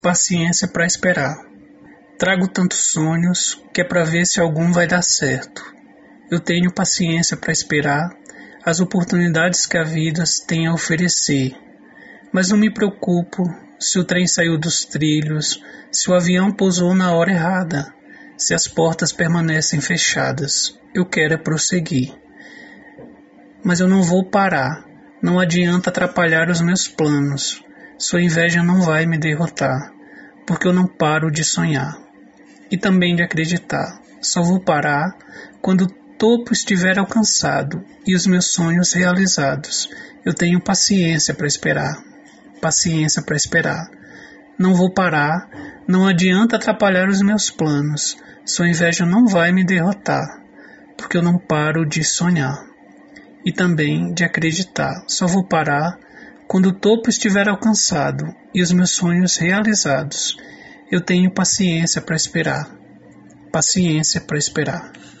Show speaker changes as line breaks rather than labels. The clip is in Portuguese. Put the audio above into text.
Paciência para esperar. Trago tantos sonhos que é para ver se algum vai dar certo. Eu tenho paciência para esperar as oportunidades que a vida tem a oferecer. Mas não me preocupo se o trem saiu dos trilhos, se o avião pousou na hora errada, se as portas permanecem fechadas. Eu quero é prosseguir. Mas eu não vou parar. Não adianta atrapalhar os meus planos. Sua inveja não vai me derrotar, porque eu não paro de sonhar e também de acreditar. Só vou parar quando o topo estiver alcançado e os meus sonhos realizados. Eu tenho paciência para esperar. Paciência para esperar. Não vou parar, não adianta atrapalhar os meus planos. Sua inveja não vai me derrotar, porque eu não paro de sonhar e também de acreditar. Só vou parar quando o topo estiver alcançado e os meus sonhos realizados. Eu tenho paciência para esperar. Paciência para esperar.